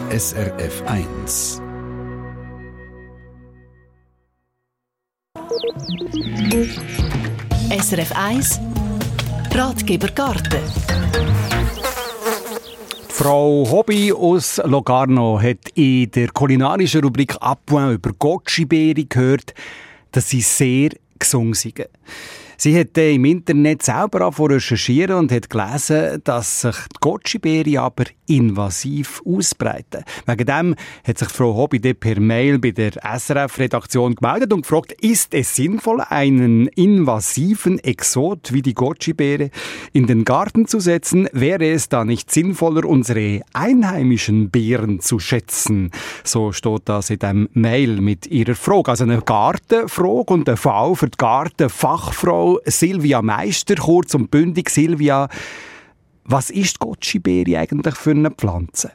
SRF 1. SRF 1 Ratgeber Garten. Frau Hobby aus Locarno hat in der kulinarischen Rubrik «Appoint» über Goji-Beeren gehört, dass sie sehr gesund sind. Sie hat im Internet selber angefangen zu recherchieren und hat gelesen, dass sich die Goji-Beeren aber invasiv ausbreiten. Wegen dem hat sich Frau Hobby per Mail bei der SRF-Redaktion gemeldet und gefragt, ist es sinnvoll, einen invasiven Exot wie die Goji-Beere in den Garten zu setzen? Wäre es da nicht sinnvoller, unsere einheimischen Beeren zu schätzen? So steht das in dem Mail mit ihrer Frage. Also eine Gartenfrage und eine Fall für die Gartenfachfrau Silvia Meister, kurz und bündig. Silvia, was ist die Goji-Beere eigentlich für eine Pflanze?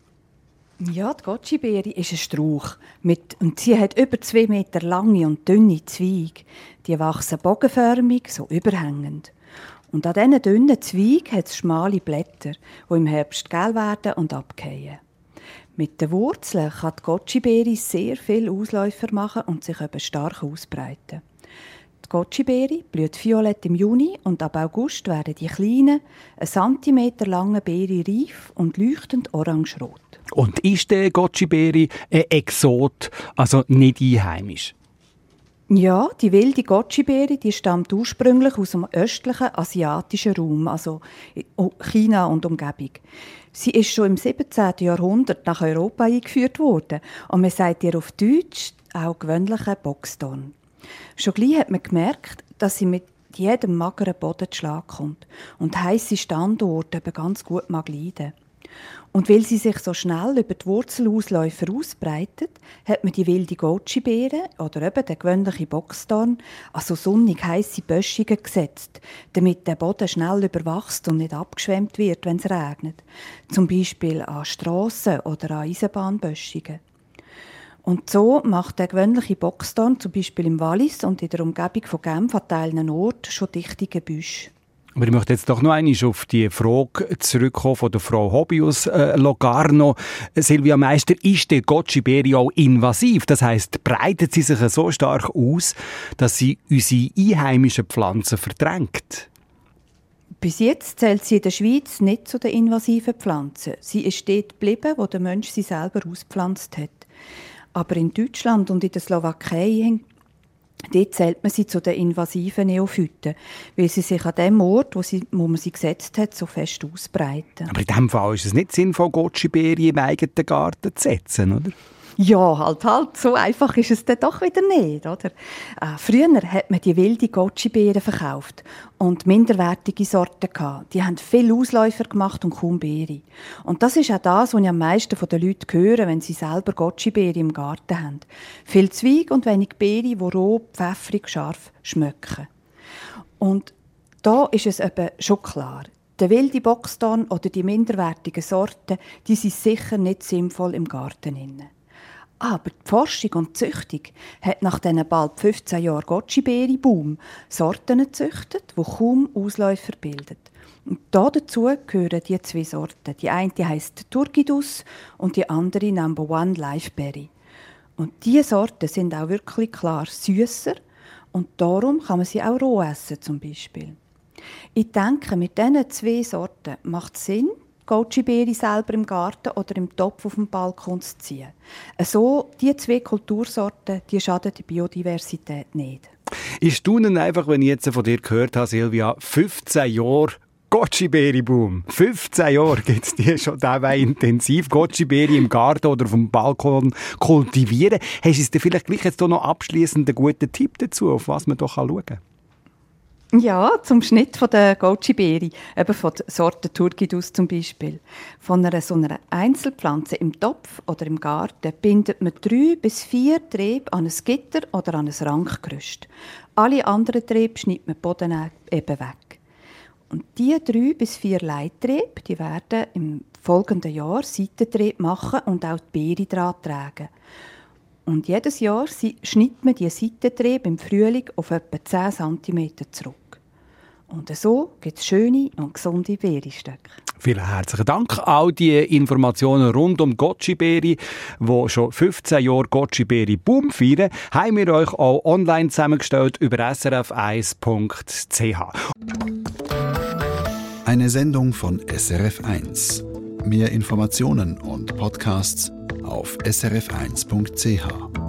Ja, die Goji-Beere ist ein Strauch. Und sie hat über 2 Meter lange und dünne Zweige. Die wachsen bogenförmig, so überhängend. Und an diesen dünnen Zweigen hat es schmale Blätter, die im Herbst gelb werden und abfallen. Mit den Wurzeln kann die Goji-Beere sehr viele Ausläufer machen und sich eben stark ausbreiten. Die Goji-Beere blüht violett im Juni und ab August werden die kleinen, 1 Zentimeter langen Beeren reif und leuchtend orangerot. Und ist der Goji-Beere ein Exot, also nicht einheimisch? Ja, die wilde Goji-Beere, die stammt ursprünglich aus dem östlichen asiatischen Raum, also China und Umgebung. Sie ist schon im 17. Jahrhundert nach Europa eingeführt worden und man sagt ihr auf Deutsch auch gewöhnliche Boxdorn. Schon gleich hat man gemerkt, dass sie mit jedem mageren Boden zu Schlag kommt und heisse Standorte eben ganz gut mag leiden. Und weil sie sich so schnell über die Wurzelausläufer ausbreitet, hat man die wilde Goji-Beere oder eben den gewöhnlichen Boxdorn an so sonnig heisse Böschungen gesetzt, damit der Boden schnell überwachst und nicht abgeschwemmt wird, wenn es regnet. Zum Beispiel an Strassen oder an Eisenbahnböschungen. Und so macht der gewöhnliche Boxdorn zum Beispiel im Wallis und in der Umgebung von Genf an Teilen Orten schon dichte Gebüsche. Aber ich möchte jetzt doch noch einmal auf die Frage zurückkommen von der Frau Hobby aus Locarno. Silvia Meister, ist der Goji-Beere auch invasiv? Das heisst, breitet sie sich so stark aus, dass sie unsere einheimischen Pflanzen verdrängt? Bis jetzt zählt sie in der Schweiz nicht zu den invasiven Pflanzen. Sie ist dort geblieben, wo der Mensch sie selber auspflanzt hat. Aber in Deutschland und in der Slowakei dort zählt man sie zu den invasiven Neophyten, weil sie sich an dem Ort, wo man sie gesetzt hat, so fest ausbreiten. Aber in diesem Fall ist es nicht sinnvoll, Goji-Beere im eigenen Garten zu setzen, oder? Ja, halt. So einfach ist es dann doch wieder nicht, oder? Früher hat man die wilde Goji-Beeren verkauft und minderwertige Sorten gehabt. Die haben viele Ausläufer gemacht und kaum Beeren. Und das ist auch das, was ich am meisten von den Leuten höre, wenn sie selber Goji-Beeren im Garten haben. Viel Zweig und wenig Beeren, die roh, pfeffrig, scharf schmecken. Und da ist es eben schon klar. Der wilde Boxdorn oder die minderwertigen Sorten, die sind sicher nicht sinnvoll im Garten. Aber die Forschung und die Züchtung hat nach diesen bald 15 Jahren Goji-Beere-Boom Sorten gezüchtet, die kaum Ausläufer bilden. Und dazu gehören die 2 Sorten. Die eine heisst Turgidus und die andere Number One Liveberry. Und diese Sorten sind auch wirklich klar süsser und darum kann man sie auch roh essen zum Beispiel. Ich denke, mit diesen 2 Sorten macht es Sinn, Goji-Beere selber im Garten oder im Topf auf dem Balkon zu ziehen. So, diese 2 Kultursorten, die schaden der Biodiversität nicht. Ich staune einfach, wenn ich jetzt von dir gehört habe, Silvia, 15 Jahre Goji-Beere-Boom. 15 Jahre gibt es die schon dabei intensiv Goji-Beere im Garten oder auf dem Balkon kultivieren. Hast du vielleicht gleich jetzt noch abschliessend einen guten Tipp dazu, auf was man doch schauen kann? Ja, zum Schnitt von der Goji-Beere, eben von der Sorte Turgidus zum Beispiel. Von so einer Einzelpflanze im Topf oder im Garten bindet man 3 bis 4 Triebe an ein Gitter oder an ein Rankgerüst. Alle anderen Triebe schneidet man den Boden eben weg. Und diese 3 bis 4 Leittriebe, die werden im folgenden Jahr Seitentriebe machen und auch die Beere daran tragen. Und jedes Jahr schneidet man die Seitentriebe im Frühling auf etwa 10 cm zurück. Und so gibt es schöne und gesunde Beerenstöcke. Vielen herzlichen Dank. All die Informationen rund um Goji-Beere, die schon 15 Jahre Goji-Beere-Boom feiern, haben wir euch auch online zusammengestellt über srf1.ch. Eine Sendung von SRF1. Mehr Informationen und Podcasts auf srf1.ch.